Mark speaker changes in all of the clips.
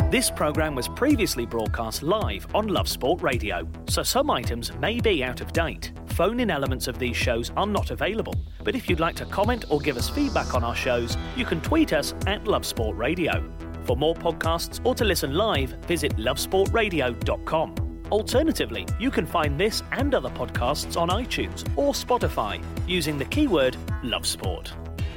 Speaker 1: This programme was previously broadcast live on Love Sport Radio, so some items may be out of date. Phone-in elements of these shows are not available, but if you'd like to comment or give us feedback on our shows, you can tweet us at Love Sport Radio. For more podcasts or to listen live, visit lovesportradio.com. Alternatively, you can find this and other podcasts on iTunes or Spotify using the keyword Love Sport.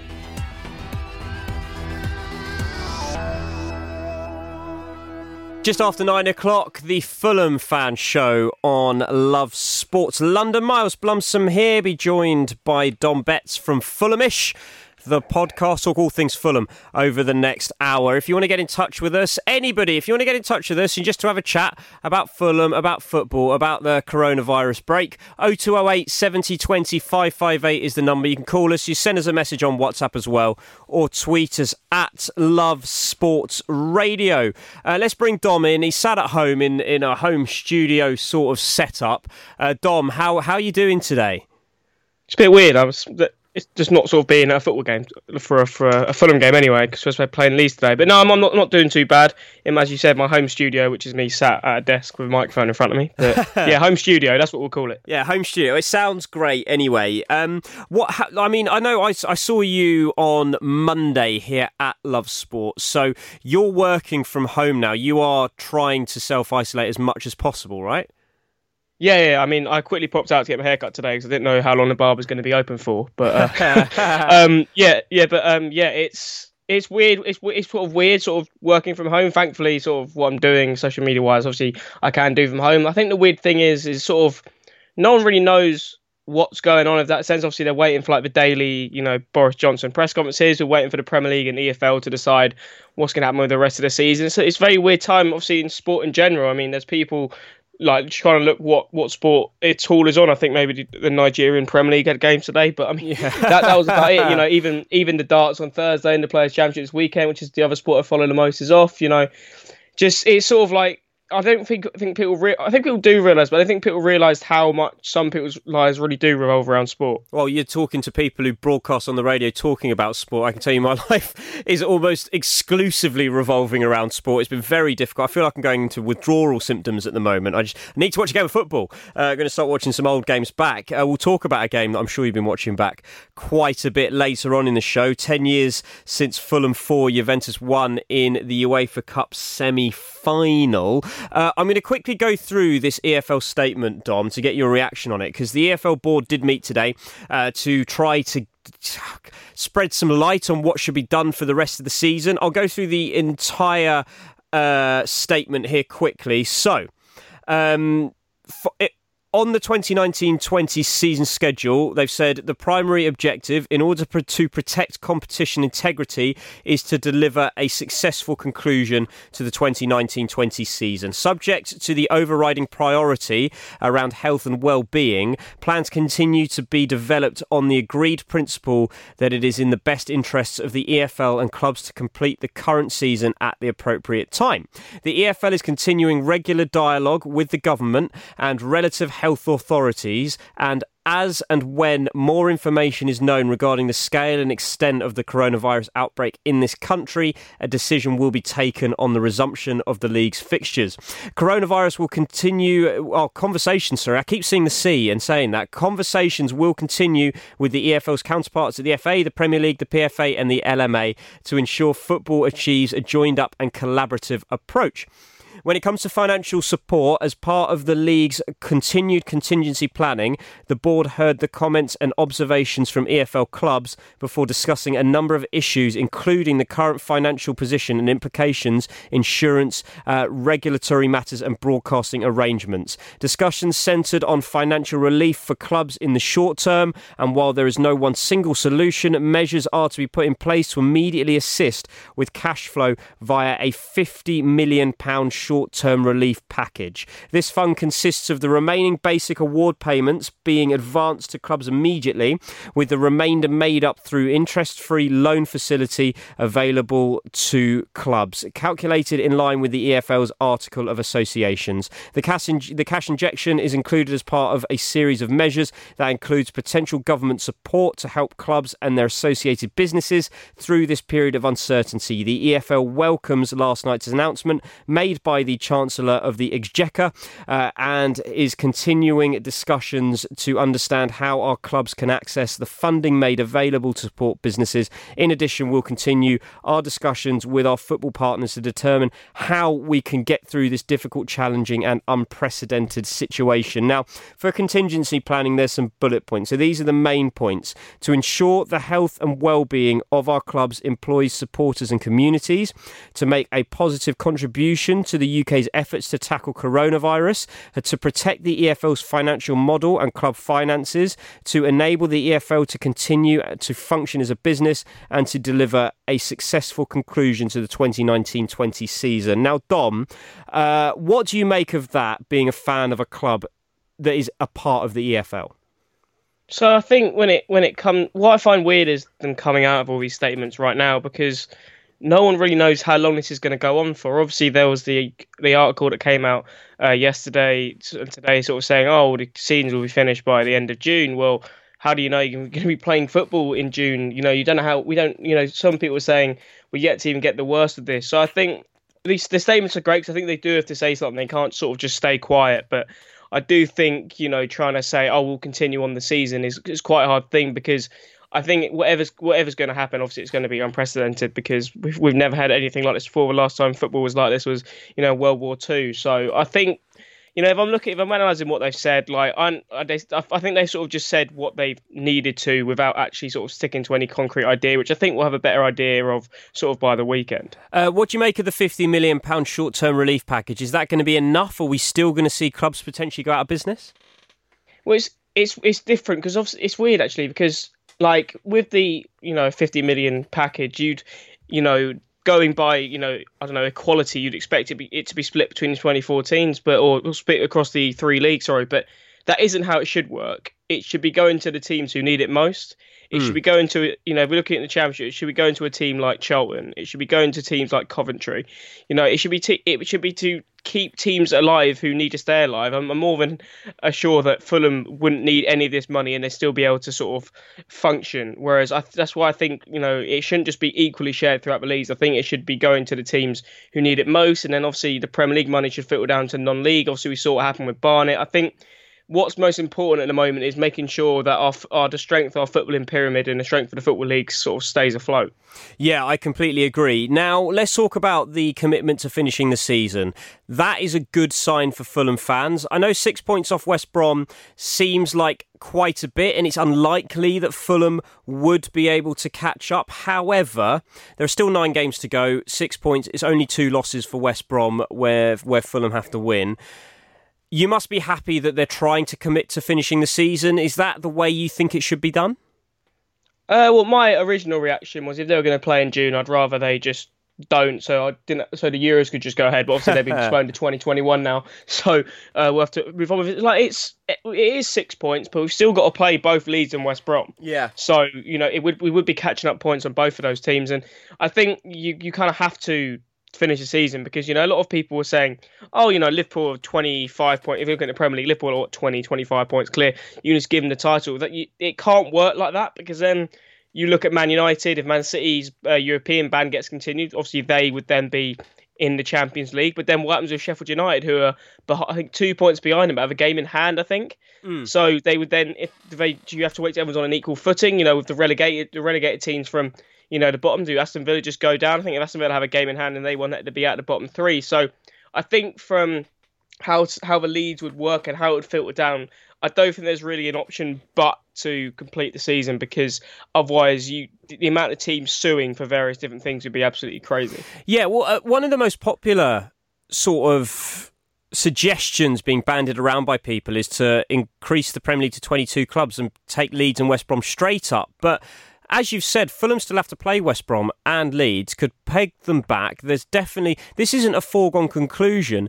Speaker 2: Just after 9 o'clock, the Fulham Fan Show on Love Sports London. Miles Blumsom here, be joined by Dom Betts from Fulhamish. The podcast, talk all things Fulham over the next hour. If you want to get in touch with us, anybody, if you want to get in touch with us and just to have a chat about Fulham, about football, about the coronavirus break, 0208 70 20 558 is the number. You can call us, you send us a message on WhatsApp as well, or tweet us at Love Sports Radio. Let's bring Dom in. He's sat at home in a home studio sort of setup. Dom, how are you doing today?
Speaker 3: It's a bit weird. It's just not sort of being at a football game for a Fulham game anyway, because we're playing Leeds today. But no, I'm not doing too bad. As you said, my home studio, which is me sat at a desk with a microphone in front of me. But yeah, home studio, that's what we'll call it.
Speaker 2: Yeah, home studio. It sounds great anyway. I know I saw you on Monday here at Love Sports. So you're working from home now. You are trying to self-isolate as much as possible, right?
Speaker 3: Yeah. I quickly popped out to get my haircut today because I didn't know how long the barber's going to be open for. But it's weird. It's sort of weird, sort of working from home. Thankfully, sort of what I'm doing social media wise, obviously I can do from home. I think the weird thing is sort of no one really knows what's going on in that sense. Obviously, they're waiting for like the daily, Boris Johnson press conferences. We're waiting for the Premier League and EFL to decide what's going to happen with the rest of the season. So it's a very weird time, obviously, in sport in general. There's people like trying to look what sport its all is on. I think maybe the Nigerian Premier League had games today, but that was about it. Even the darts on Thursday and the Players' Championship this weekend, which is the other sport I follow the most, is off. Just it's sort of like I think people do realise, but I think people realised how much some people's lives really do revolve around sport.
Speaker 2: Well, you're talking to people who broadcast on the radio talking about sport. I can tell you my life is almost exclusively revolving around sport. It's been very difficult. I feel like I'm going into withdrawal symptoms at the moment. I just need to watch a game of football. I'm going to start watching some old games back. We'll talk about a game that I'm sure you've been watching back quite a bit later on in the show. 10 years since Fulham 4, Juventus 1 in the UEFA Cup semi-final. I'm going to quickly go through this EFL statement, Dom, to get your reaction on it, because the EFL board did meet today to try to spread some light on what should be done for the rest of the season. I'll go through the entire statement here quickly. So, on the 2019-20 season schedule, they've said the primary objective, in order to protect competition integrity, is to deliver a successful conclusion to the 2019-20 season. Subject to the overriding priority around health and well-being, plans continue to be developed on the agreed principle that it is in the best interests of the EFL and clubs to complete the current season at the appropriate time. The EFL is continuing regular dialogue with the government and relative health authorities, and as and when more information is known regarding the scale and extent of the coronavirus outbreak in this country, a decision will be taken on the resumption of the league's fixtures. Coronavirus will continue, conversations, I keep seeing the C and saying that. Conversations will continue with the EFL's counterparts at the FA, the Premier League, the PFA and the LMA to ensure football achieves a joined up and collaborative approach. When it comes to financial support, as part of the league's continued contingency planning, the board heard the comments and observations from EFL clubs before discussing a number of issues, including the current financial position and implications, insurance, regulatory matters and broadcasting arrangements. Discussions centred on financial relief for clubs in the short term, and while there is no one single solution, measures are to be put in place to immediately assist with cash flow via a £50 million short-term relief package. This fund consists of the remaining basic award payments being advanced to clubs immediately, with the remainder made up through interest-free loan facility available to clubs, calculated in line with the EFL's Article of Associations. The cash injection is included as part of a series of measures that includes potential government support to help clubs and their associated businesses through this period of uncertainty. The EFL welcomes last night's announcement made by the Chancellor of the Exchequer and is continuing discussions to understand how our clubs can access the funding made available to support businesses. In addition, we'll continue our discussions with our football partners to determine how we can get through this difficult, challenging and unprecedented situation. Now, for contingency planning, there's some bullet points. So these are the main points. To ensure the health and well-being of our clubs, employees, supporters and communities, to make a positive contribution to the UK's efforts to tackle coronavirus, to protect the EFL's financial model and club finances, to enable the EFL to continue to function as a business and to deliver a successful conclusion to the 2019-20 season. Now, Dom, what do you make of that, being a fan of a club that is a part of the EFL?
Speaker 3: So I think when it comes, what I find weird is them coming out of all these statements right now, because no one really knows how long this is going to go on for. Obviously, there was the article that came out yesterday and today, sort of saying, "Oh, the season will be finished by the end of June." Well, how do you know you're going to be playing football in June? You know, you don't know how. We don't. You know, some people are saying we're yet to even get the worst of this. So I think the statements are great, because I think they do have to say something. They can't sort of just stay quiet. But I do think, you know, trying to say, "Oh, we'll continue on the season" is quite a hard thing, because I think whatever's going to happen, obviously it's going to be unprecedented, because we've never had anything like this before. The last time football was like this was, you know, World War II. So I think, you know, if I'm analysing what they've said, like I think they sort of just said what they needed to without actually sort of sticking to any concrete idea, which I think we'll have a better idea of sort of by the weekend.
Speaker 2: What do you make of the £50 million short-term relief package? Is that going to be enough? Or are we still going to see clubs potentially go out of business?
Speaker 3: Well, it's different, because obviously it's weird actually, because like with the, you know, 50 million package, you'd, you know, going by, you know, I don't know, equality, you'd expect it to be split between the 24 teams, or split across the 3 leagues, but that isn't how it should work. It should be going to the teams who need it most. It should be going to, you know, if we're looking at the Championship, it should be going to a team like Charlton. It should be going to teams like Coventry. You know, it should be to keep teams alive who need to stay alive. I'm more than sure that Fulham wouldn't need any of this money and they'd still be able to sort of function. Whereas that's why I think, you know, it shouldn't just be equally shared throughout the leagues. I think it should be going to the teams who need it most. And then obviously the Premier League money should filter down to non-league. Obviously we saw what happened with Barnet. I think what's most important at the moment is making sure that the strength of our footballing pyramid and the strength of the football league sort of stays afloat.
Speaker 2: Yeah, I completely agree. Now, let's talk about the commitment to finishing the season. That is a good sign for Fulham fans. I know 6 points off West Brom seems like quite a bit, and it's unlikely that Fulham would be able to catch up. However, there are still 9 games to go. 6 points. It's only 2 losses for West Brom where Fulham have to win. You must be happy that they're trying to commit to finishing the season. Is that the way you think it should be done?
Speaker 3: Well, my original reaction was if they were going to play in June, I'd rather they just don't. So the Euros could just go ahead. But obviously they've been postponed to 2021 now. So we'll have to move on with it. Like it is 6 points, but we've still got to play both Leeds and West Brom. Yeah. So you know we would be catching up points on both of those teams, and I think you kind of have to finish the season, because, you know, a lot of people were saying, oh, you know, Liverpool are 25 points. If you look at the Premier League, Liverpool are 20, 25 points clear. You just give them the title. It can't work like that, because then you look at Man United. If Man City's European ban gets continued, obviously they would then be in the Champions League. But then what happens with Sheffield United, who are, I think, 2 points behind them, but have a game in hand, I think. So they would then, you have to wait till everyone's on an equal footing, you know, with the relegated teams from, you know, the bottom. Do Aston Villa just go down? I think if Aston Villa have a game in hand and they want that to be out of the bottom 3. So I think from how the leads would work and how it would filter down, I don't think there's really an option but to complete the season, because otherwise the amount of teams suing for various different things would be absolutely crazy. Yeah, well,
Speaker 2: one of the most popular sort of suggestions being bandied around by people is to increase the Premier League to 22 clubs and take Leeds and West Brom straight up. But as you've said, Fulham still have to play West Brom, and Leeds could peg them back. There's definitely, this isn't a foregone conclusion.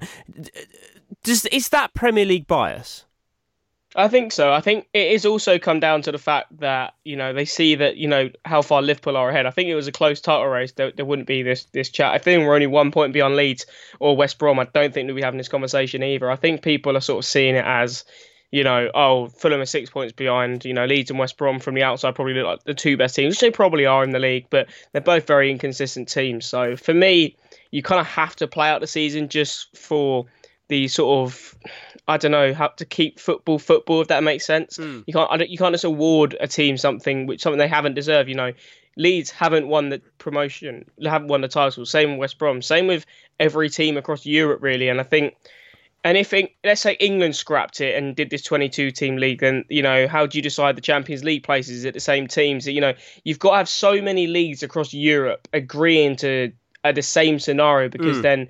Speaker 2: Is that Premier League bias?
Speaker 3: I think so. I think it is also come down to the fact that, they see that, how far Liverpool are ahead. I think it was a close title race. There wouldn't be this chat. I think we're only 1 point beyond Leeds or West Brom. I don't think we'll be having this conversation either. I think people are sort of seeing it as, Fulham are 6 points behind. Leeds and West Brom from the outside probably look like the two best teams, which they probably are in the league, but they're both very inconsistent teams. So for me, you kind of have to play out the season just for the sort of, I don't know, how to keep football, if that makes sense. You can't just award a team something they haven't deserved. Leeds haven't won the promotion, haven't won the title. Same with West Brom. Same with every team across Europe, really. And I think, let's say England scrapped it and did this 22-team league, then, how do you decide the Champions League places? Is it the same teams? You've got to have so many leagues across Europe agreeing to the same scenario, because then,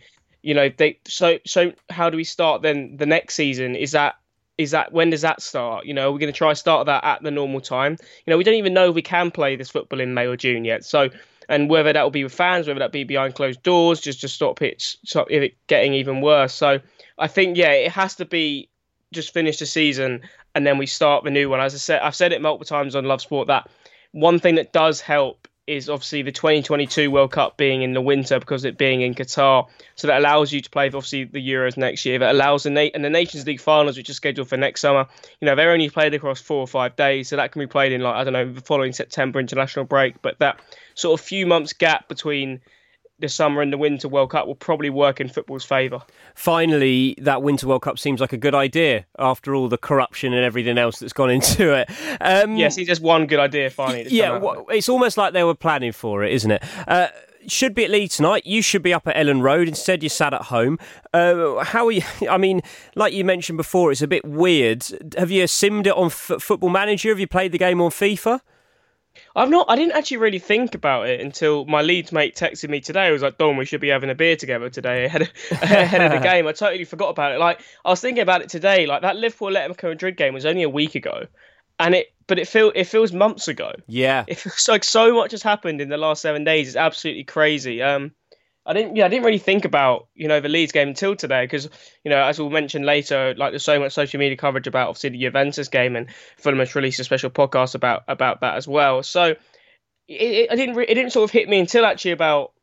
Speaker 3: so how do we start then the next season? Is that when does that start? We're going to try to start that at the normal time. We don't even know if we can play this football in May or June yet. So, and whether that will be with fans, whether that be behind closed doors, just to stop it getting even worse. So I think, it has to be just finish the season and then we start the new one. As I said, I've said it multiple times on Love Sport that one thing that does help is obviously the 2022 World Cup being in the winter because it being in Qatar. So that allows you to play, obviously, the Euros next year. That allows and the Nations League finals, which are scheduled for next summer, they're only played across 4 or 5 days. So that can be played in, the following September international break. But that sort of few months gap between the summer and the Winter World Cup will probably work in football's favour.
Speaker 2: Finally, that Winter World Cup seems like a good idea after all the corruption and everything else that's gone into it.
Speaker 3: Yes, it's just one good idea finally.
Speaker 2: It's almost like they were planning for it, isn't it? Should be at Leeds tonight. You should be up at Ellen Road. Instead, you're sat at home. How are you? I mean, like you mentioned before, it's a bit weird. Have you simmed it on Football Manager? Have you played the game on FIFA?
Speaker 3: I've not. I didn't actually really think about it until my Leeds mate texted me today. I was like, "Don, we should be having a beer together today ahead of the game." I totally forgot about it. I was thinking about it today. That Liverpool Atletico Madrid game was only a week ago, and it feels months ago.
Speaker 2: Yeah,
Speaker 3: it feels like so much has happened in the last 7 days. It's absolutely crazy. I didn't really think about the Leeds game until today because as we'll mention later, there's so much social media coverage about obviously the Juventus game, and Fulham has released a special podcast about that as well. So it didn't sort of hit me until actually about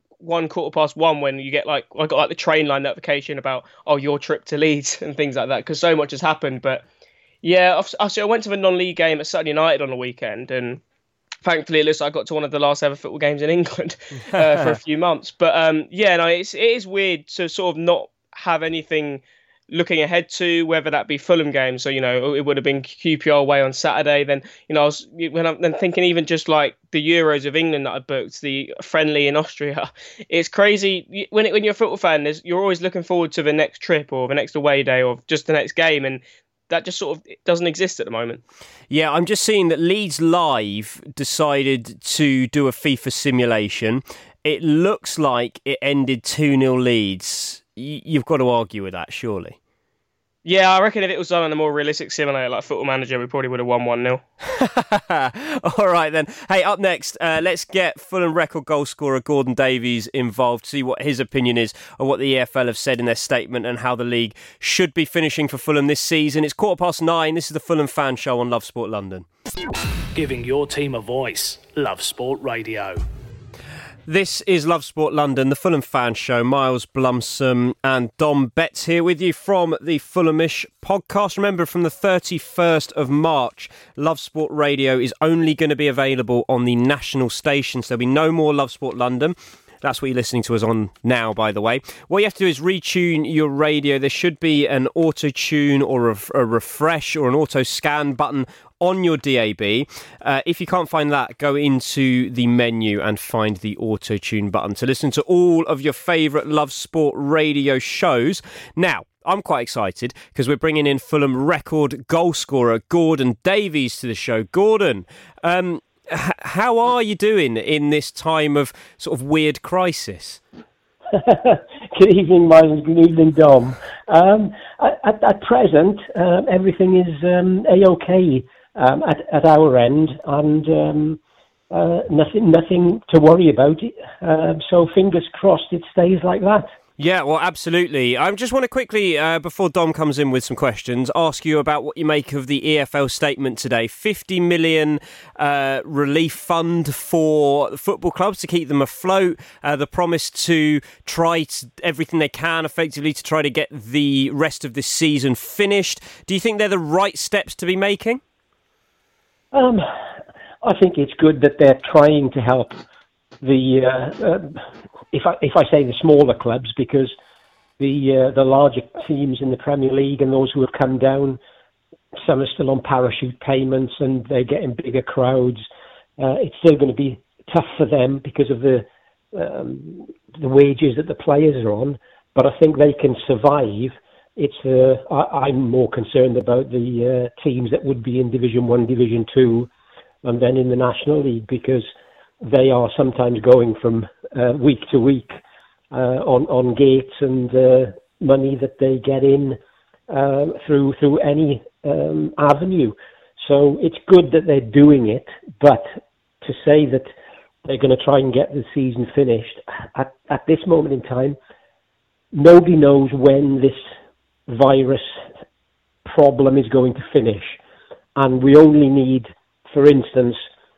Speaker 3: 1:15 when you get I got the train line notification about your trip to Leeds and things like that because so much has happened. But yeah, I went to the non-league game at Sutton United on the weekend and. Thankfully, it looks like I got to one of the last ever football games in England for a few months. But it is weird to sort of not have anything looking ahead to, whether that be Fulham games. So, it would have been QPR away on Saturday. Then, I'm thinking even just like the Euros of England that I booked, the friendly in Austria. It's crazy. When you're a football fan, you're always looking forward to the next trip or the next away day or just the next game. And that just sort of doesn't exist at the moment. Yeah,
Speaker 2: I'm just seeing that Leeds Live decided to do a FIFA simulation. It looks like it ended 2-0 Leeds. You've got to argue with that, surely.
Speaker 3: Yeah, I reckon if it was done on a more realistic simulator like Football Manager, we probably would have won 1-0.
Speaker 2: All right, then. Hey, up next, let's get Fulham record goal scorer Gordon Davies involved, see what his opinion is of what the EFL have said in their statement and how the league should be finishing for Fulham this season. It's 9:15. This is the Fulham Fan Show on Love Sport London.
Speaker 1: Giving your team a voice. Love Sport Radio.
Speaker 2: This is Love Sport London, the Fulham Fan Show. Miles Blumsom and Dom Betts here with you from the Fulhamish podcast. Remember, from the 31st of March, Love Sport Radio is only going to be available on the national stations. There'll be no more Love Sport London. That's what you're listening to us on now, by the way. What you have to do is retune your radio. There should be an auto-tune or a refresh or an auto-scan button on your DAB. If you can't find that, go into the menu and find the auto-tune button to listen to all of your favourite Love Sport radio shows. Now, I'm quite excited because we're bringing in Fulham record goal scorer Gordon Davies to the show. Gordon, how are you doing in this time of sort of weird crisis?
Speaker 4: Good evening, Miles. Good evening, Dom. At present, everything is A-OK at our end, and nothing to worry about. So fingers crossed it stays like that.
Speaker 2: Yeah, well, absolutely. I just want to quickly, before Dom comes in with some questions, ask you about what you make of the EFL statement today. 50 million relief fund for the football clubs to keep them afloat. The promise to try everything they can, effectively, to try to get the rest of this season finished. Do you think they're the right steps to be making?
Speaker 4: I think it's good that they're trying to help the if I say the smaller clubs, because the larger teams in the Premier League and those who have come down, some are still on parachute payments and they're getting bigger crowds. It's still going to be tough for them because of the wages that the players are on, but I think they can survive. I'm more concerned about the teams that would be in Division 1, Division 2, and then in the National League, because they are sometimes going from week to week on gates and money that they get in through any avenue. So it's good that they're doing it, but to say that they're going to try and get the season finished, at this moment in time, nobody knows when this virus problem is going to finish. And we only need, for instance,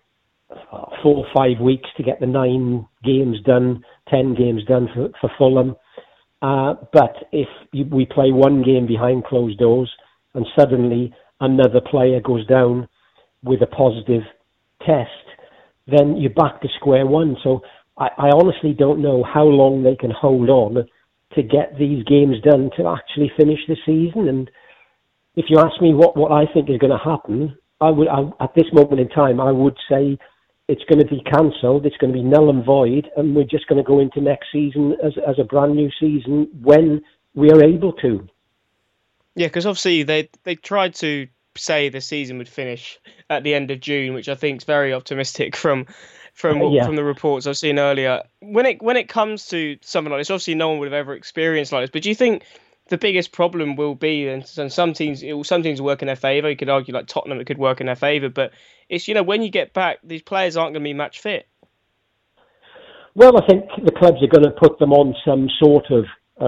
Speaker 4: 4 or 5 weeks to get the 9 games done, 10 games done for Fulham. But if we play one game behind closed doors and suddenly another player goes down with a positive test, then you're back to square one. So I honestly don't know how long they can hold on to get these games done to actually finish the season. And if you ask me what I think is going to happen, at this moment in time, I would say it's going to be cancelled, it's going to be null and void, and we're just going to go into next season as a brand new season when we are able to.
Speaker 3: Yeah, because obviously they tried to say the season would finish at the end of June, which I think is very optimistic from the reports I've seen earlier. When it comes to something like this, obviously no one would have ever experienced like this, but do you think the biggest problem will be, and some teams work in their favour, you could argue like Tottenham, it could work in their favour, but it's, when you get back, these players aren't going to be match fit.
Speaker 4: Well, I think the clubs are going to put them on some sort of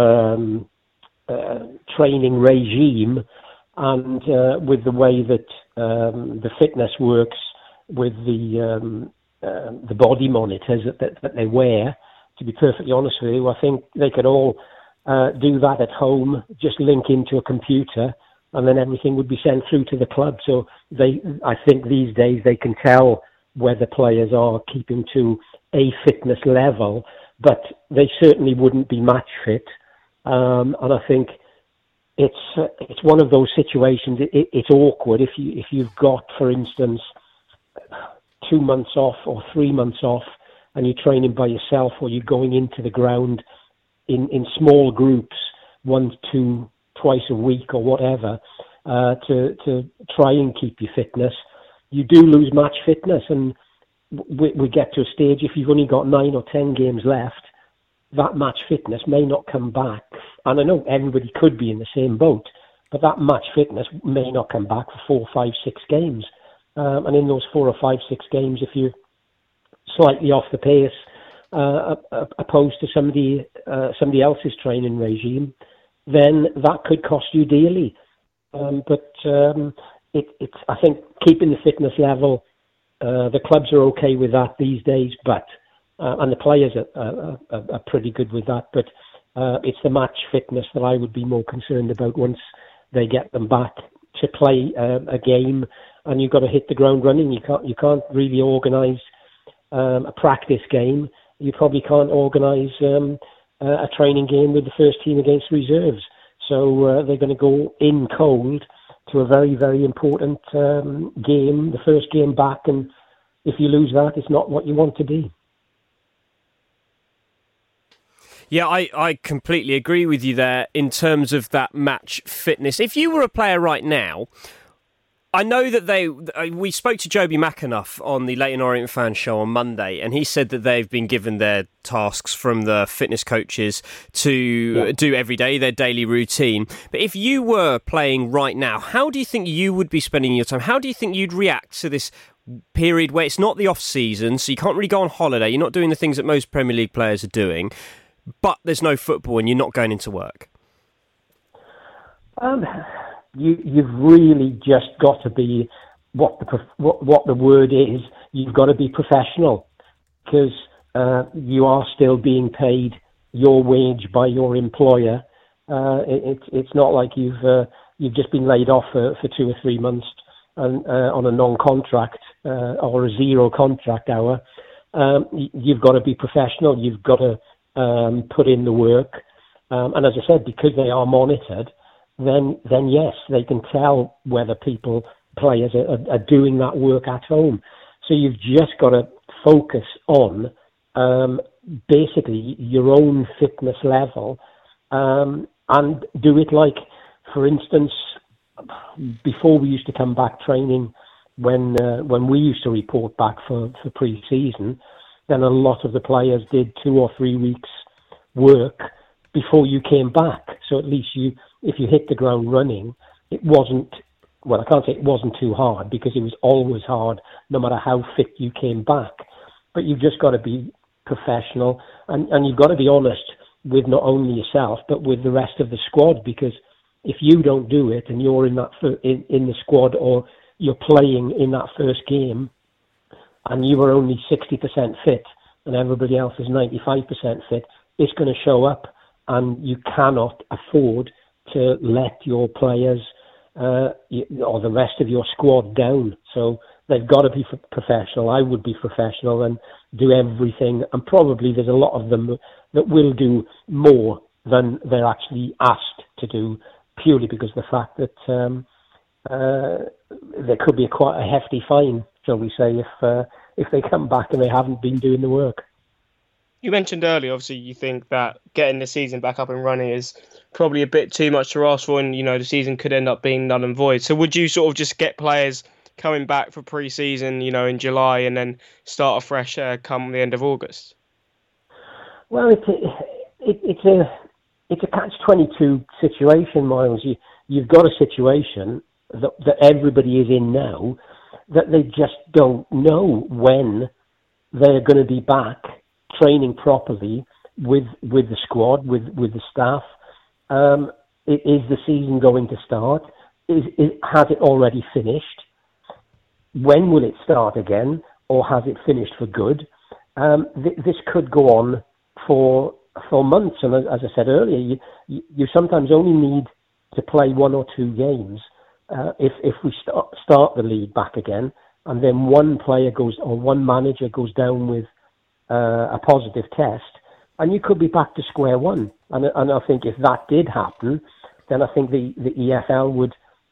Speaker 4: training regime, and with the way that the fitness works with the body monitors that they wear, to be perfectly honest with you, I think they could all do that at home, just link into a computer, and then everything would be sent through to the club. So I think these days they can tell whether players are keeping to a fitness level, but they certainly wouldn't be match fit. And I think it's one of those situations. It's awkward if you've got, for instance, 2 months off or 3 months off, and you're training by yourself, or you're going into the ground in small groups, 1 to 2 a week or whatever, to try and keep your fitness. You do lose match fitness, and we get to a stage, if you've only got 9 or 10 games left, that match fitness may not come back. And I know everybody could be in the same boat, but that match fitness may not come back for 4, 5, 6 games. And in those 4 or 5, 6 games, if you're slightly off the pace, opposed to somebody else's training regime, then that could cost you dearly. But I think keeping the fitness level, the clubs are okay with that these days, but and the players are pretty good with that. But it's the match fitness that I would be more concerned about once they get them back to play a game, and you've got to hit the ground running. You can't really organise a practice game. You probably can't organise a training game with the first team against reserves. So they're going to go in cold to a very, very important game, the first game back, and if you lose that, it's not what you want to be.
Speaker 2: Yeah, I completely agree with you there in terms of that match fitness. If you were a player right now, I know that we spoke to Joby McAnuff on the Leyton Orient Fan Show on Monday, and he said that they've been given their tasks from the fitness coaches to do every day, their daily routine. But if you were playing right now, how do you think you would be spending your time? How do you think you'd react to this period where it's not the off-season, so you can't really go on holiday, you're not doing the things that most Premier League players are doing, but there's no football and you're not going into work?
Speaker 4: You've really just got to be what the word is. You've got to be professional, because you are still being paid your wage by your employer. It's not like you've just been laid off for 2 or 3 months on a non-contract or a zero contract hour. You've got to be professional. You've got to put in the work, and as I said, because they are monitored, then yes, they can tell whether players are doing that work at home. So you've just got to focus on basically your own fitness level, and do it like, for instance, before we used to come back training, when we used to report back for pre-season, then a lot of the players did 2 or 3 weeks work before you came back. So at least if you hit the ground running, it wasn't, well, I can't say it wasn't too hard, because it was always hard no matter how fit you came back. But you've just got to be professional, and you've got to be honest with not only yourself but with the rest of the squad, because if you don't do it and you're in the squad, or you're playing in that first game and you are only 60% fit and everybody else is 95% fit, it's going to show up, and you cannot afford to let your players or the rest of your squad down. So they've got to be professional. I would be professional and do everything, and probably there's a lot of them that will do more than they're actually asked to do, purely because of the fact that there could be quite a hefty fine, shall we say, if they come back and they haven't been doing the work.
Speaker 3: You mentioned earlier, obviously, you think that getting the season back up and running is probably a bit too much to ask for, and the season could end up being null and void. So would you sort of just get players coming back for pre-season, in July, and then start afresh come the end of August?
Speaker 4: Well, it's a catch-22 situation, Miles. You've got a situation that everybody is in now, that they just don't know when they're going to be back training properly with the squad, with the staff. Is the season going to start? Has it already finished? When will it start again, or has it finished for good? This could go on for months, and as I said earlier, you sometimes only need to play 1 or 2 games if we start the league back again, and then one player one manager goes down with a positive test, and you could be back to square one. And I think if that did happen, then I think the EFL would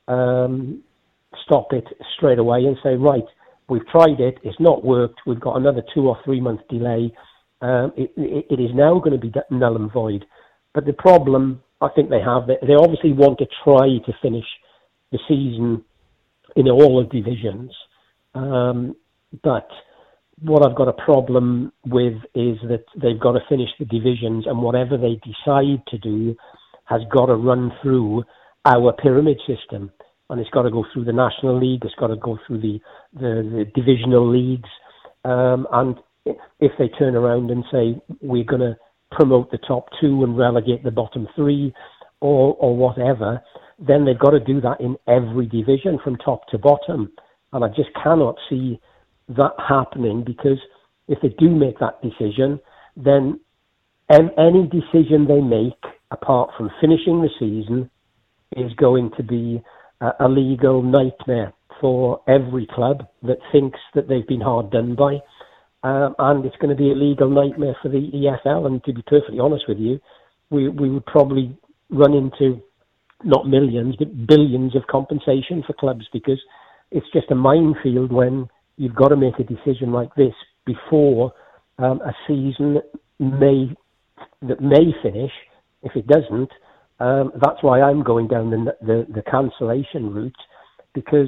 Speaker 4: stop it straight away and say, right, we've tried it, it's not worked, we've got another 2 or 3 month delay. It is now going to be null and void. But the problem I think they obviously want to try to finish the season in all the divisions. But what I've got a problem with is that they've got to finish the divisions, and whatever they decide to do has got to run through our pyramid system. And it's got to go through the National League, it's got to go through the divisional leagues. And if they turn around and say, we're going to promote the top 2 and relegate the bottom 3 or whatever, then they've got to do that in every division from top to bottom. And I just cannot see that happening, because if they do make that decision, then any decision they make apart from finishing the season is going to be a legal nightmare for every club that thinks that they've been hard done by. And it's going to be a legal nightmare for the EFL. And to be perfectly honest with you, we would probably run into not millions, but billions of compensation for clubs, because it's just a minefield when you've got to make a decision like this before a season may finish. If it doesn't, that's why I'm going down the cancellation route, because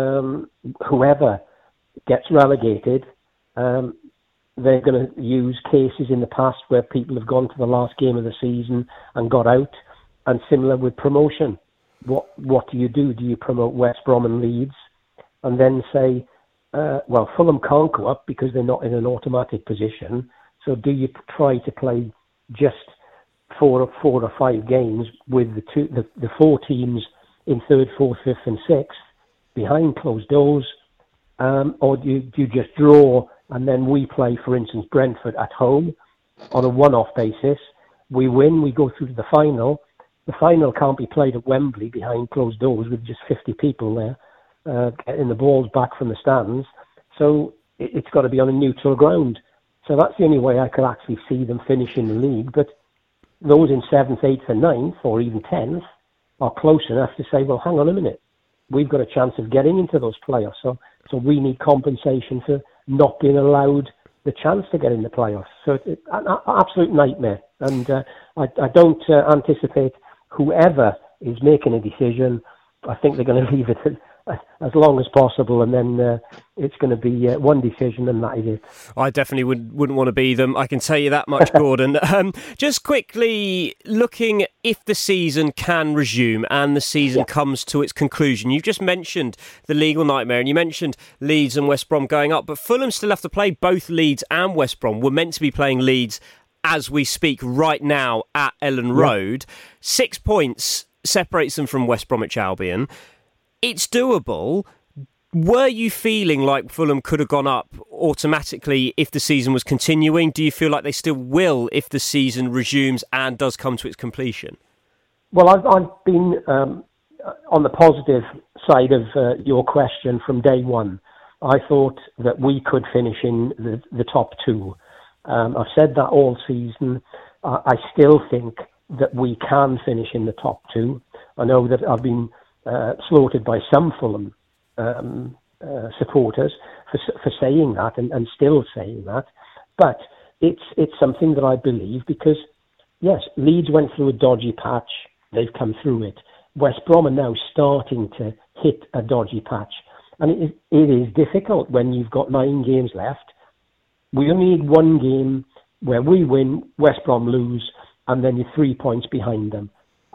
Speaker 4: whoever gets relegated, they're going to use cases in the past where people have gone to the last game of the season and got out, and similar with promotion. What do? Do you promote West Brom and Leeds and then say, well, Fulham can't go up because they're not in an automatic position, so do you try to play just four or five games with the four teams in third, fourth, fifth and sixth behind closed doors, or do you just draw and then we play, for instance, Brentford at home on a one-off basis? We win, we go through to the final. The final can't be played at Wembley behind closed doors with just 50 people there getting the balls back from the stands. So it's got to be on a neutral ground. So that's the only way I could actually see them finishing the league. But those in 7th, 8th and 9th, or even 10th, are close enough to say, well, hang on a minute. We've got a chance of getting into those playoffs. So we need compensation for not being allowed the chance to get in the playoffs. So it's an absolute nightmare. And I don't anticipate whoever is making a decision, I think they're going to leave it as long as possible, and then it's going to be one decision, and that is it.
Speaker 2: I definitely wouldn't want to be them, I can tell you that much, Gordon. Just quickly, looking if the season can resume and the season comes to its conclusion. You've just mentioned the legal nightmare, and you mentioned Leeds and West Brom going up, but Fulham still have to play both Leeds and West Brom. We're meant to be playing Leeds as we speak right now at Ellen Road. 6 points separates them from West Bromwich Albion. It's doable. Were you feeling like Fulham could have gone up automatically if the season was continuing? Do you feel like they still will if the season resumes and does come to its completion?
Speaker 4: Well, I've been on the positive side of your question from day one. I thought that we could finish in the top two. I've said that all season. I still think that we can finish in the top two. I know that I've been slaughtered by some Fulham supporters for saying that and still saying that, but it's something that I believe because yes, Leeds went through a dodgy patch, they've come through it. West Brom are now starting to hit a dodgy patch, and it is difficult when you've got 9 games left. We only need one game where we win, West Brom lose, and then you're 3 points behind them.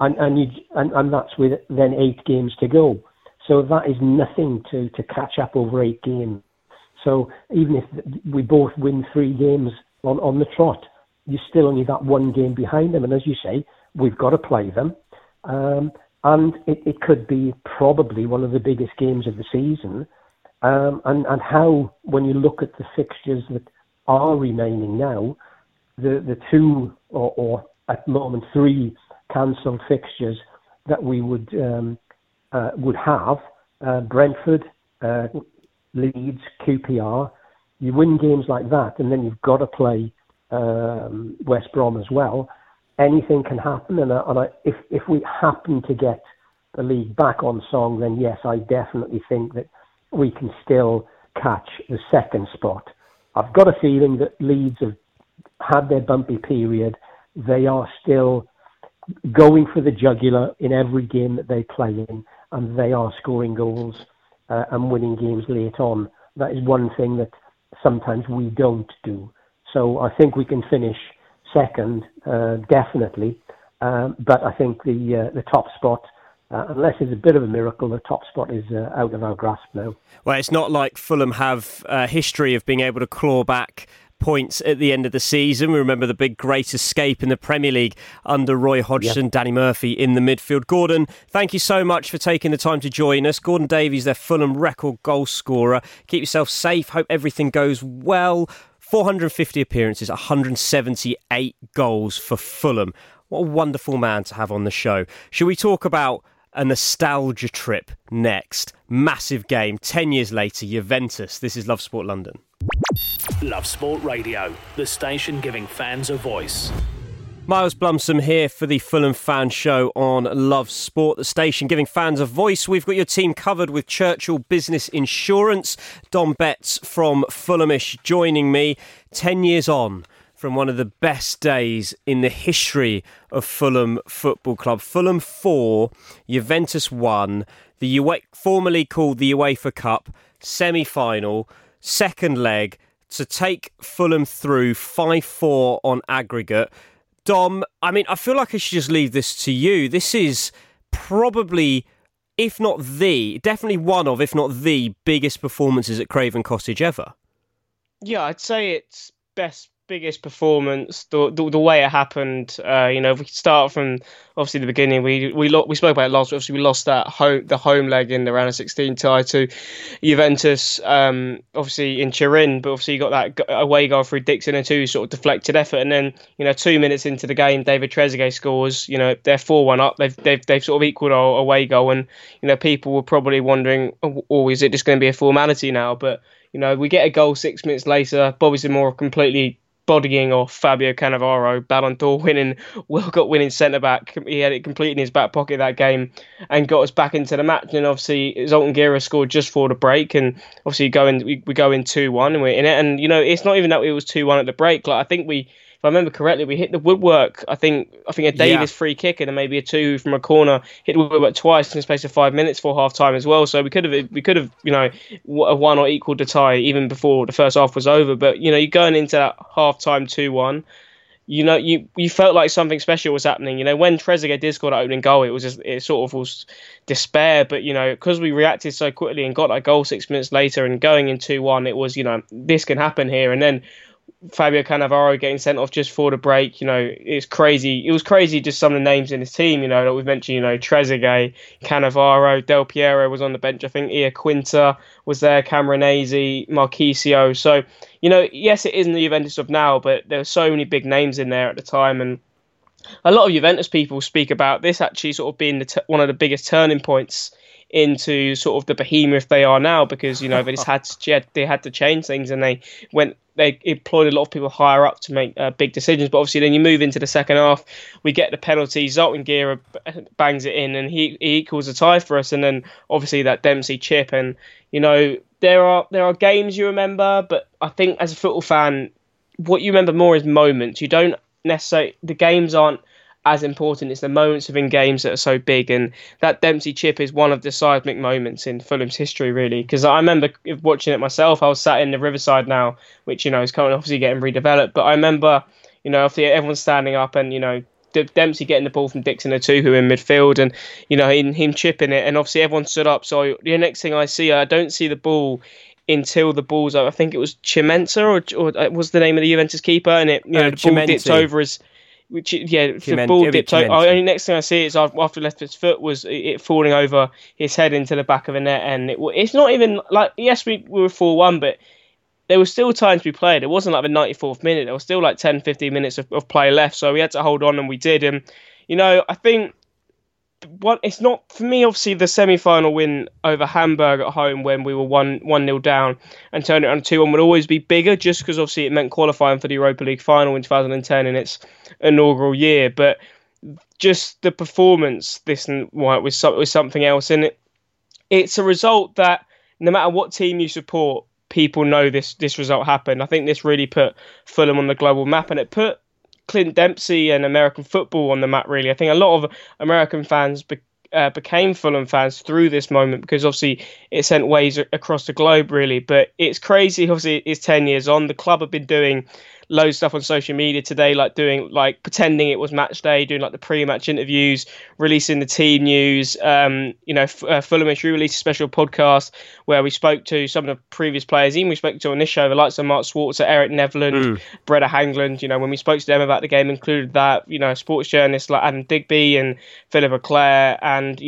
Speaker 4: And that's with then 8 games to go. So that is nothing to catch up over 8 games. So even if we both win 3 games on the trot, you're still only that 1 game behind them. And as you say, we've got to play them. And it could be probably one of the biggest games of the season. And how, when you look at the fixtures that are remaining now, the 2 or at the moment 3 cancelled fixtures that we would have, Brentford, Leeds, QPR. You win games like that, and then you've got to play West Brom as well. Anything can happen, and if we happen to get the league back on song, then yes, I definitely think that we can still catch the second spot. I've got a feeling that Leeds have had their bumpy period. They are still going for the jugular in every game that they play in, and they are scoring goals and winning games late on. That is one thing that sometimes we don't do. So I think we can finish second, definitely. But I think the top spot, unless it's a bit of a miracle, the top spot is out of our grasp now.
Speaker 2: Well, it's not like Fulham have a history of being able to claw back points at the end of the season. We remember the big great escape in the Premier League under Roy Hodgson, Danny Murphy in the midfield. Gordon, thank you so much for taking the time to join us. Gordon Davies, their Fulham record goal scorer. Keep yourself safe. Hope everything goes well. 450 appearances, 178 goals for Fulham. What a wonderful man to have on the show. Shall we talk about a nostalgia trip next? Massive game, 10 years later, Juventus. This is Love Sport London.
Speaker 1: Love Sport Radio, the station giving fans a voice.
Speaker 2: Miles Blumsom here for the Fulham Fan Show on Love Sport, the station giving fans a voice. We've got your team covered with Churchill Business Insurance. Dom Betts from Fulhamish joining me. 10 years on, from one of the best days in the history of Fulham Football Club. Fulham 4, Juventus 1, formerly called the UEFA Cup semi-final, second leg, to take Fulham through 5-4 on aggregate. Dom, I mean, I feel like I should just leave this to you. This is probably, if not definitely one of, if not the biggest performances at Craven Cottage ever. Yeah,
Speaker 3: I'd say it's biggest performance, the way it happened. If we start from obviously the beginning, we spoke about it last week. Obviously, we lost the home leg in the round of 16 tie to Juventus, obviously in Turin, but obviously you got that away goal through Dixon and two sort of deflected effort, and then 2 minutes into the game, David Trezeguet scores. They're 4-1 up. They've sort of equalled our away goal, and people were probably wondering, is it just going to be a formality now? But we get a goal 6 minutes later. Bobby Zamora completely bodying off Fabio Cannavaro, Ballon d'Or winning, World Cup winning centre-back. He had it completely in his back pocket that game and got us back into the match. And obviously Zoltan Gera scored just for the break, and obviously we go in 2-1 and we're in it. And it's not even that it was 2-1 at the break. Like, I think if I remember correctly, we hit the woodwork. I think a Davis free kick and then maybe a two from a corner, hit the woodwork twice in the space of 5 minutes for half time as well. So we could have won or equalled the tie even before the first half was over. But you're going into that half time 2-1. You felt like something special was happening. When Trezeguet did score that opening goal, it sort of was despair. But because we reacted so quickly and got that goal 6 minutes later and going in 2-1, it was this can happen here. And then Fabio Cannavaro getting sent off just for the break, it's crazy. It was crazy just some of the names in his team, that we've mentioned, Trezeguet, Cannavaro, Del Piero was on the bench, I think Ia Quinta was there, Camoranesi, Marchisio. So, yes, it isn't the Juventus of now, but there were so many big names in there at the time, and a lot of Juventus people speak about this actually sort of being one of the biggest turning points into sort of the behemoth they are now, because they had to change things, and they employed a lot of people higher up to make big decisions. But obviously then you move into the second half, we get the penalty, Zoltan Gera bangs it in and he equals the tie for us, and then obviously that Dempsey chip. And there are games you remember, but I think as a football fan, what you remember more is moments. You don't necessarily, the games aren't as important. It's the moments within games that are so big, and that Dempsey chip is one of the seismic moments in Fulham's history, really. Because I remember watching it myself. I was sat in the Riverside now, which is currently obviously getting redeveloped. But I remember, everyone's standing up, and Dempsey getting the ball from Dixon or two who in midfield, and him chipping it, and obviously everyone stood up. So the next thing I don't see the ball until the ball's over. I think it was Chimenza or was the name of the Juventus keeper, and the ball dipped over his. The ball dipped over. Only next thing I see is after left his foot was it falling over his head into the back of the net, and it's not even like, yes, we were 4-1, but there were still times we played. It wasn't like the 94th minute. There was still like 10-15 minutes of play left, so we had to hold on, and we did. And I think it's not for me. Obviously, the semi-final win over Hamburg at home when we were 1-0 down and turned it on 2-1 would always be bigger, just because obviously it meant qualifying for the Europa League final in 2010 in its inaugural year. But just the performance was something else, and it's a result that no matter what team you support, people know this result happened. I think this really put Fulham on the global map, and it put Clint Dempsey and American football on the map, really. I think a lot of American fans became Fulham fans through this moment, because obviously it sent waves across the globe, really. But it's crazy. Obviously, it's 10 years on. The club have been doing loads of stuff on social media today, like pretending it was match day, doing like the pre-match interviews, releasing the team news. Fulham History released a special podcast where we spoke to some of the previous players. Even we spoke to on this show the likes of Mark Schwarzer, Eric Nevland, Breda Hangland. When we spoke to them about the game, included that sports journalists like Adam Digby and Philip Leclerc, and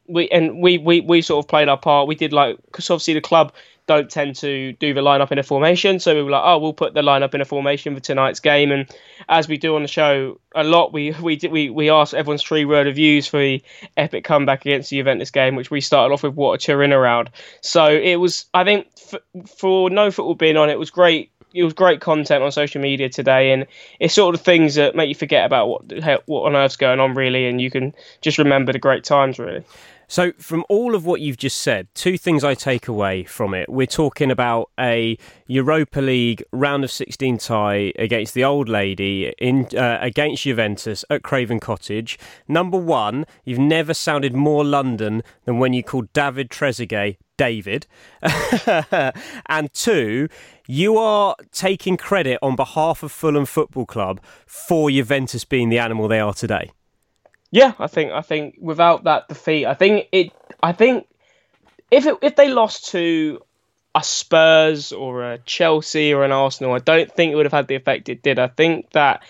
Speaker 3: we sort of played our part. We did because obviously the club don't tend to do the lineup in a formation, so we were like, we'll put the lineup in a formation for tonight's game. And as we do on the show a lot, we asked everyone's 3-word reviews for the epic comeback against the Juventus game, which we started off with what a Turin around. So it was, I think, for no football being on, it was great. It was great content on social media today, and it's sort of things that make you forget about what on earth's going on, really, and you can just remember the great times, really.
Speaker 2: So from all of what you've just said, two things I take away from it. We're talking about a Europa League round of 16 tie against the old lady against Juventus at Craven Cottage. Number one, you've never sounded more London than when you called David Trezeguet David. And two, you are taking credit on behalf of Fulham Football Club for Juventus being the animal they are today.
Speaker 3: Yeah, I think without that defeat, I think if they lost to a Spurs or a Chelsea or an Arsenal, I don't think it would have had the effect it did. I think that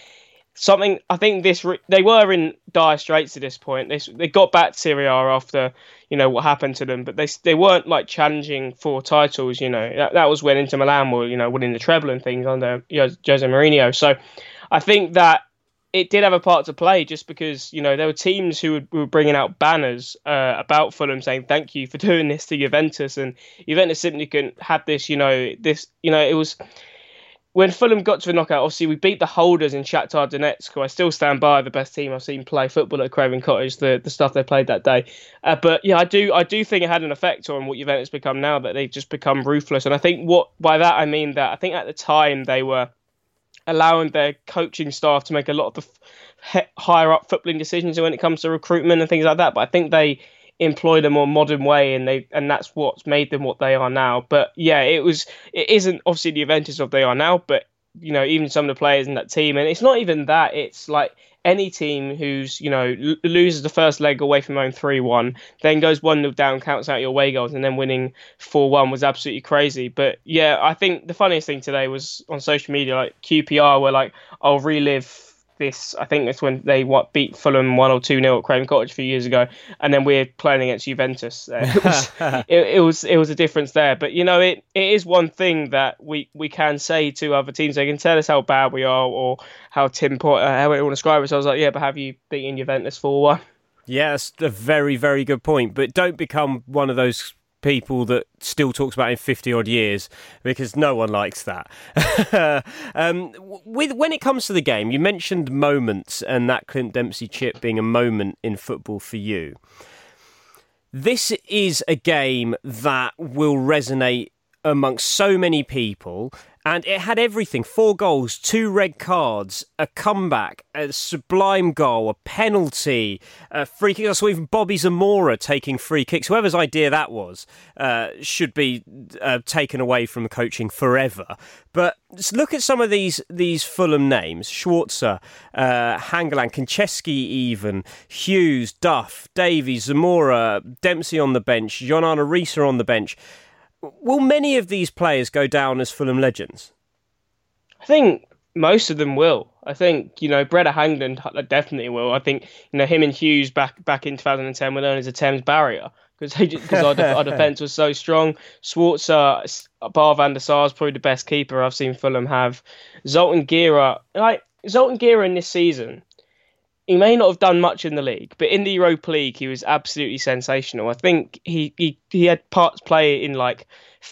Speaker 3: they were in dire straits at this point. They got back to Serie A after what happened to them, but they weren't like challenging for titles. That was when Inter Milan were winning the treble and things under Jose Mourinho. So I think that it did have a part to play, just because there were teams who were bringing out banners about Fulham saying thank you for doing this to Juventus, and Juventus simply couldn't have this. It was when Fulham got to the knockout. Obviously, we beat the holders in Shakhtar Donetsk, who I still stand by the best team I've seen play football at Craven Cottage. The stuff they played that day, but yeah, I do think it had an effect on what Juventus become now, that they've just become ruthless. And I think by that I mean that I think at the time they were allowing their coaching staff to make a lot of the higher up footballing decisions when it comes to recruitment and things like that. But I think they employed a more modern way, and that's what's made them what they are now. But yeah, it isn't obviously the Juventus of they are now, but even some of the players in that team, and it's not even that. It's like any team who's loses the first leg away from home 3-1, then goes 1-0 down, counts out your away goals, and then winning 4-1 was absolutely crazy. But yeah, I think the funniest thing today was on social media, like QPR were like, "I'll relive this." I think it's when they beat Fulham 1 or 2-0 at Craven Cottage a few years ago, and then we're playing against Juventus. It was a difference there. But it is one thing that we can say to other teams. They can tell us how bad we are or how Tim Potter, how they want to describe us. I was like, yeah, but have you beaten Juventus 4-1?
Speaker 2: Yeah, that's a very, very good point. But don't become one of those people that still talks about in 50 odd years, because no one likes that. When it comes to the game, you mentioned moments, and that Clint Dempsey chip being a moment in football for you. This is a game that will resonate amongst so many people, and it had everything: 4 goals, 2 red cards, a comeback, a sublime goal, a penalty, a free kick. I saw even Bobby Zamora taking free kicks. Whoever's idea that was should be taken away from coaching forever. But look at some of these Fulham names: Schwarzer, Hangeland, Konchesky, even Hughes, Duff, Davies, Zamora, Dempsey on the bench, Jonana Risa on the bench. Will many of these players go down as Fulham legends?
Speaker 3: I think most of them will. I think, Breda Hangeland definitely will. I think, him and Hughes back in 2010 were known as a Thames barrier because our defence was so strong. Schwarzer, bar Van der Sar, is probably the best keeper I've seen Fulham have. Zoltan Gera in this season, he may not have done much in the league, but in the Europa League, he was absolutely sensational. I think he had parts play in like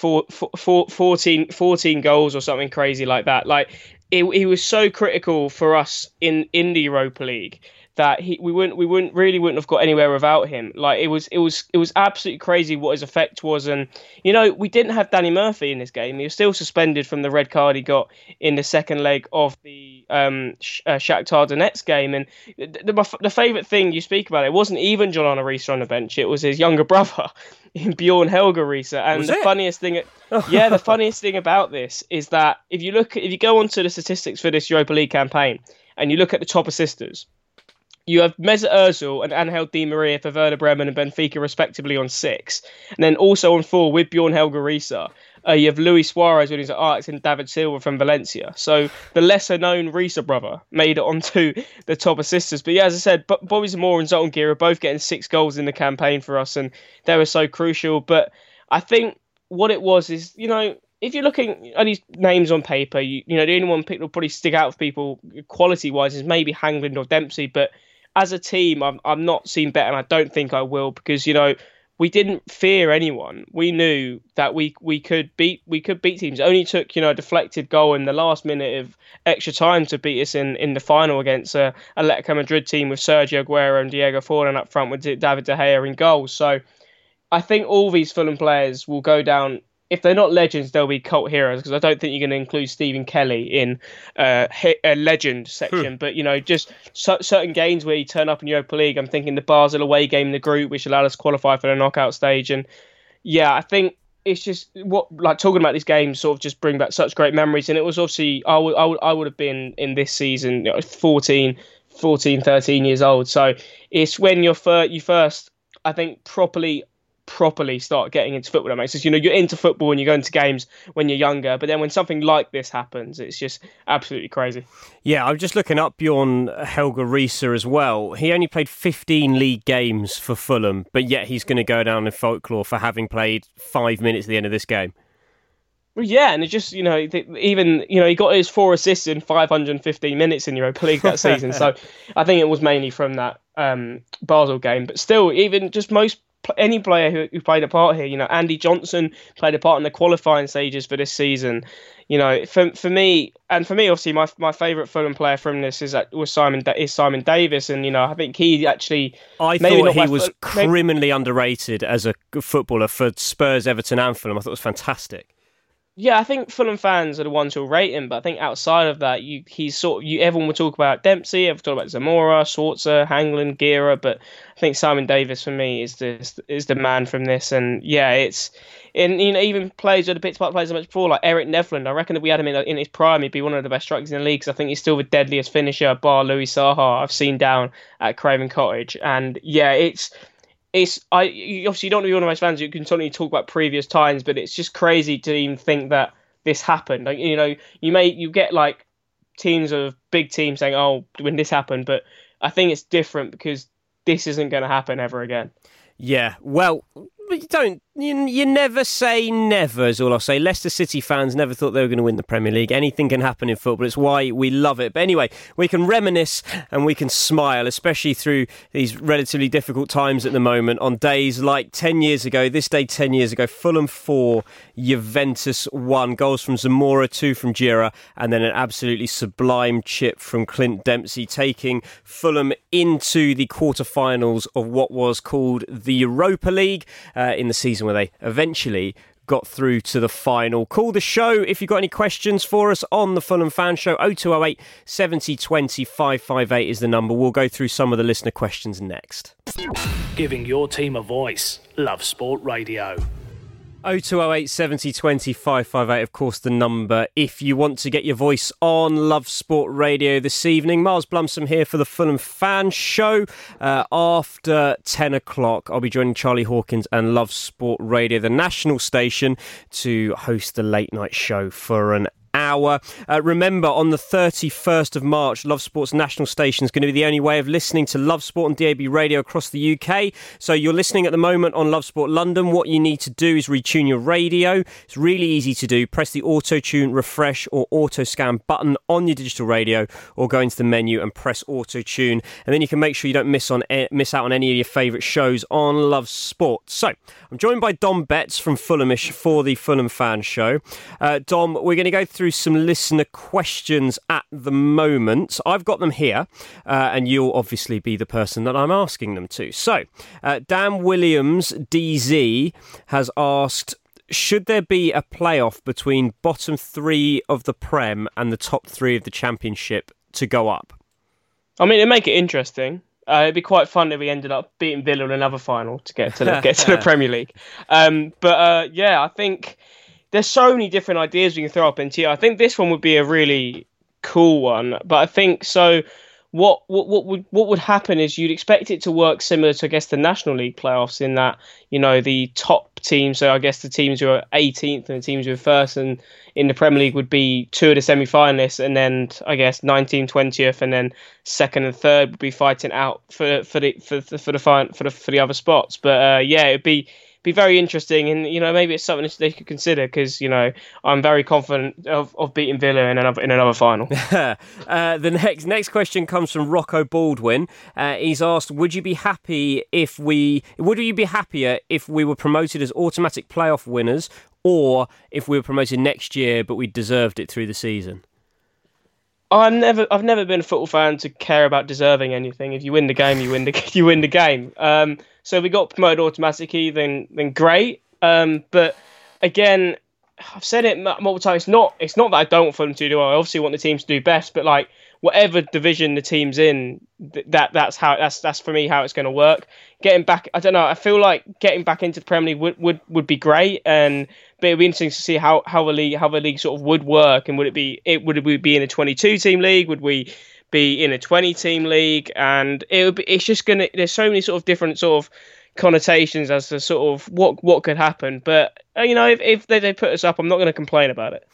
Speaker 3: 14 goals or something crazy like that. Like he was so critical for us in the Europa League that we wouldn't have got anywhere without him. Like it was absolutely crazy what his effect was. And we didn't have Danny Murphy in this game. He was still suspended from the red card he got in the second leg of the Shakhtar Donetsk game. And the favourite thing you speak about, it wasn't even Jonana Risa on the bench. It was his younger brother, Bjorn Helge Risa. And the funniest thing about this is that if you go onto the statistics for this Europa League campaign and you look at the top assisters, you have Mesut Ozil and Angel Di Maria for Werder Bremen and Benfica respectively on 6. And then also on 4 with Bjorn Helge Risa, you have Luis Suarez when he's at Ajax and David Silva from Valencia. So the lesser known Risa brother made it onto the top assisters. But yeah, as I said, Bobby Zamora and Zoltan Gera both getting 6 goals in the campaign for us, and they were so crucial. But I think what it was is, if you're looking at these names on paper, the only one that will probably stick out for people quality-wise is maybe Hangeland or Dempsey. But as a team, I'm not seen better, and I don't think I will, because, we didn't fear anyone. We knew that we could beat teams. It only took a deflected goal in the last minute of extra time to beat us in the final against a Atletico Madrid team with Sergio Aguero and Diego Forlan up front with David De Gea in goal. So I think all these Fulham players will go down. If they're not legends, they'll be cult heroes, because I don't think you're going to include Stephen Kelly in a legend section. But, just certain games where you turn up in Europa League. I'm thinking the Basel away game in the group, which allowed us to qualify for the knockout stage. And yeah, I think it's just talking about these games sort of just bring back such great memories. And it was obviously, I would have been in this season 13 years old. So it's when you first, I think, properly start getting into football. That makes sense. You're into football and you go into games when you're younger, but then when something like this happens, it's just absolutely crazy.
Speaker 2: Yeah, I'm just looking up Bjorn Helge Riise as well. He only played 15 league games for Fulham, but yet he's going to go down in folklore for having played 5 minutes at the end of this game.
Speaker 3: Well, yeah, and it just, he got his 4 assists in 515 minutes in Europa League that season. So I think it was mainly from that Basel game. But still, even just any player who played a part here, Andy Johnson played a part in the qualifying stages for this season. For me, obviously, my favourite Fulham player from this is Simon Davies, and I think he actually.
Speaker 2: I thought he was criminally underrated as a footballer for Spurs, Everton, and Fulham. I thought it was fantastic.
Speaker 3: Yeah, I think Fulham fans are the ones who'll rate him, but I think outside of that, everyone will talk about Dempsey, everyone will talk about Zamora, Schwarzer, Hangland, Gira, but I think Simon Davies for me is the man from this, and yeah, even players with the pitch part players I mentioned before, like Eric Nevland. I reckon if we had him in his prime, he'd be one of the best strikers in the league. I think he's still the deadliest finisher, bar Louis Saha, I've seen down at Craven Cottage, and yeah, you obviously don't want to be one of those fans who can totally talk about previous times, but it's just crazy to even think that this happened. Like, you get like teams of big teams saying, "Oh, when this happened," but I think it's different because this isn't going to happen ever again.
Speaker 2: Yeah, well, you never say never, is all I'll say. Leicester City fans never thought they were going to win the Premier League. Anything can happen in football. It's why we love it. But anyway, we can reminisce and we can smile, especially through these relatively difficult times at the moment, on days like 10 years ago. This day 10 years ago, Fulham 4, Juventus 1. Goals from Zamora, 2 from Gira, and then an absolutely sublime chip from Clint Dempsey, taking Fulham into the quarterfinals of what was called the Europa League in the season where they eventually got through to the final. Call the show if you've got any questions for us on the Fulham Fan Show. 0208 70 20 558 is the number. We'll go through some of the listener questions next.
Speaker 1: Giving your team a voice. Love Sport Radio.
Speaker 2: 0208 70 20 558, of course, the number if you want to get your voice on Love Sport Radio this evening. Miles Blumsom here for the Fulham Fan Show. After 10 o'clock, I'll be joining Charlie Hawkins and Love Sport Radio, the national station, to host the late night show for an hour. Remember, on the 31st of March, Love Sport's national station is going to be the only way of listening to Love Sport on DAB radio across the UK. So you're listening at the moment on Love Sport London. What you need to do is retune your radio. It's really easy to do. Press the auto-tune, refresh or auto-scan button on your digital radio, or go into the menu and press auto-tune. And then you can make sure you don't miss out on any of your favourite shows on Love Sport. So I'm joined by Dom Betts from Fulhamish for the Fulham Fan Show. Dom, we're going to go through some listener questions at the moment. I've got them here, and you'll obviously be the person that I'm asking them to. So, Dan Williams, DZ, has asked, should there be a playoff between bottom 3 of the Prem and the top 3 of the Championship to go up?
Speaker 3: I mean, it'd make it interesting. It'd be quite fun if we ended up beating Villa in another final to get to the Premier League. Yeah, I think there's so many different ideas we can throw up into. I think this one would be a really cool one, but I think so. What would happen is you'd expect it to work similar to, I guess, the National League playoffs, in that, the top teams, so I guess the teams who are 18th and the teams who are first, and in the Premier League would be 2 of the semi-finalists, and then I guess 19th, 20th, and then second and third would be fighting out for the other spots. But it'd be be very interesting, and maybe it's something that they could consider, because I'm very confident of beating Villa in another final.
Speaker 2: The next question comes from Rocco Baldwin. He's asked, would you be happier if we were promoted as automatic playoff winners, or if we were promoted next year but we deserved it through the season?
Speaker 3: I've never been a football fan to care about deserving anything. If you win the game, you win the game. So we got promoted automatically, then great. But again, I've said it multiple times. It's not that I don't want them to do well. I obviously want the teams to do best, but like whatever division the team's in, that's for me how it's going to work. Getting back, I don't know. I feel like getting back into the Premier League would be great, but it'd be interesting to see how the league sort of would work, and would we be in a 22-team league? Would we be in a 20-team league? And it's just gonna. There's so many sort of different sort of connotations as to sort of what could happen. But if they put us up, I'm not going to complain about it.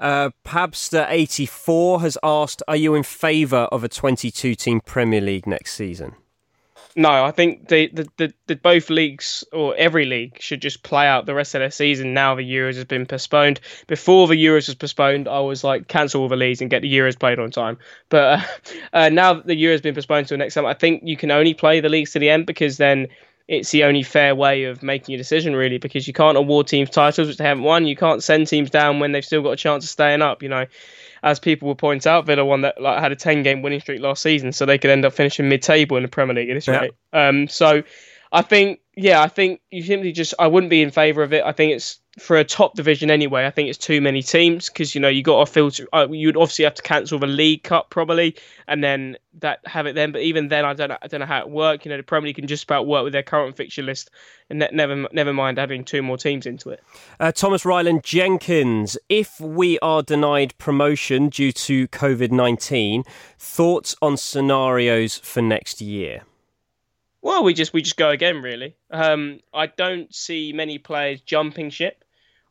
Speaker 2: Pabster84 has asked, are you in favour of a 22-team Premier League next season?
Speaker 3: No, I think the both leagues, or every league, should just play out the rest of their season now the Euros has been postponed. Before the Euros was postponed, I was like, cancel all the leagues and get the Euros played on time. But now that the Euros has been postponed to the next summer, I think you can only play the leagues to the end, because then it's the only fair way of making a decision, really, because you can't award teams titles which they haven't won. You can't send teams down when they've still got a chance of staying up. As people will point out, Villa won that had a 10-game winning streak last season, so they could end up finishing mid-table in the Premier League at this rate. So I think you simply I wouldn't be in favour of it. I think it's, for a top division anyway, I think it's too many teams, because you got to filter. You'd obviously have to cancel the League Cup probably, and then have it then. But even then, I don't know how it works. The Premier League can just about work with their current fixture list, and never mind adding two more teams into it.
Speaker 2: Thomas Ryland Jenkins, if we are denied promotion due to COVID-19, thoughts on scenarios for next year?
Speaker 3: Well, we just go again, really. I don't see many players jumping ship.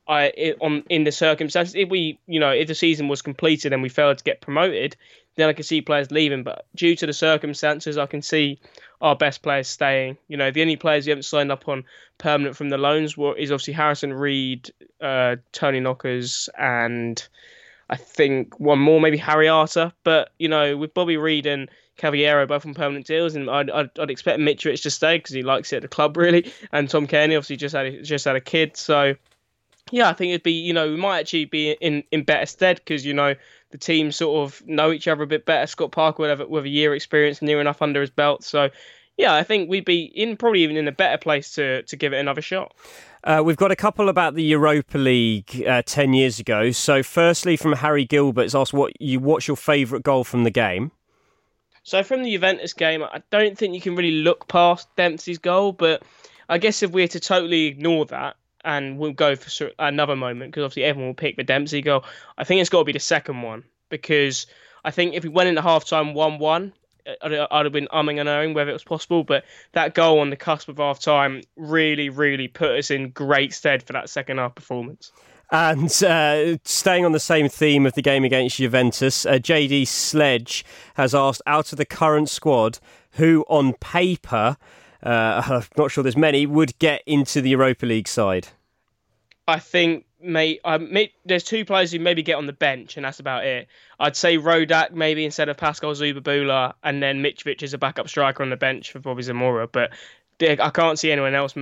Speaker 3: In the circumstances, if the season was completed and we failed to get promoted, then I can see players leaving. But due to the circumstances, I can see our best players staying. The only players we haven't signed up on permanent from the loans is obviously Harrison Reed, Tony Knockers, and I think one more, maybe Harry Arter. But with Bobby Reed and Cavallero both on permanent deals, and I'd expect Mitrovic to stay because he likes it at the club, really. And Tom Cairney obviously just had a kid, so yeah, I think it'd be we might actually be in better stead, because the teams sort of know each other a bit better. Scott Parker with a year experience near enough under his belt, so yeah, I think we'd be probably even in a better place to give it another shot.
Speaker 2: We've got a couple about the Europa League 10 years ago. So firstly, from Harry Gilbert, it's asked what's your favourite goal from the game?
Speaker 3: So from the Juventus game, I don't think you can really look past Dempsey's goal, but I guess if we're to totally ignore that, and we'll go for another moment, because obviously everyone will pick the Dempsey goal, I think it's got to be the second one, because I think if we went into half-time 1-1, I'd have been umming and ahhing whether it was possible, but that goal on the cusp of half-time really, really put us in great stead for that second-half performance.
Speaker 2: And staying on the same theme of the game against Juventus, JD Sledge has asked, out of the current squad, who on paper, I'm not sure there's many, would get into the Europa League side?
Speaker 3: I think there's two players who maybe get on the bench, and that's about it. I'd say Rodak maybe instead of Pascal Zubabula, and then Mitrovic as a backup striker on the bench for Bobby Zamora. But I can't see anyone else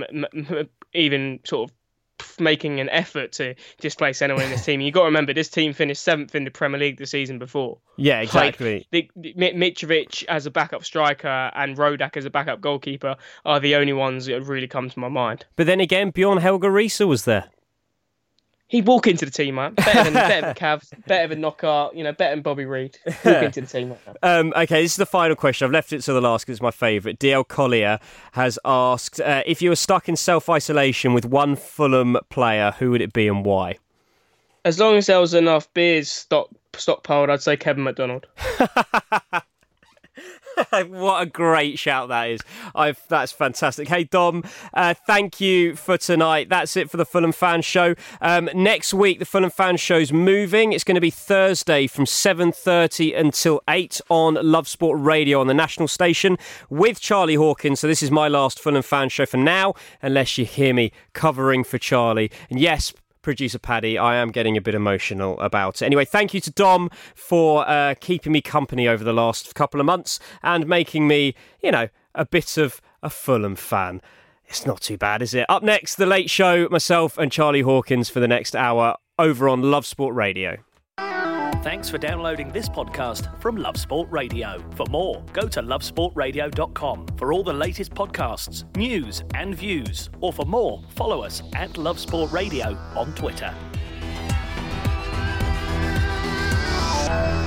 Speaker 3: even sort of making an effort to displace anyone in this team. You've got to remember, this team finished 7th in the Premier League the season before.
Speaker 2: Yeah, exactly.
Speaker 3: Mitrovic as a backup striker and Rodak as a backup goalkeeper are the only ones that have really come to my mind.
Speaker 2: But then again, Bjorn Helge Riise was there.
Speaker 3: He'd walk into the team, man. Better than Cavs, better than Knockout, better than Bobby Reed. Walk into the team.
Speaker 2: Okay, this is the final question. I've left it to the last because it's my favourite. DL Collier has asked, if you were stuck in self-isolation with one Fulham player, who would it be and why?
Speaker 3: As long as there was enough beers stockpiled, I'd say Kevin McDonald.
Speaker 2: What a great shout that is. That's fantastic. Hey, Dom, thank you for tonight. That's it for the Fulham Fan Show. Next week, the Fulham Fan Show's moving. It's going to be Thursday from 7:30 until 8 on Love Sport Radio on the national station with Charlie Hawkins. So this is my last Fulham Fan Show for now, unless you hear me covering for Charlie. And yes, producer Paddy, I am getting a bit emotional about it. Anyway, thank you to Dom for keeping me company over the last couple of months and making me, a bit of a Fulham fan. It's not too bad, is it? Up next, The Late Show, myself and Charlie Hawkins for the next hour over on Love Sport Radio.
Speaker 1: Thanks for downloading this podcast from Love Sport Radio. For more, go to lovesportradio.com for all the latest podcasts, news and views. Or for more, follow us at Love Sport Radio on Twitter.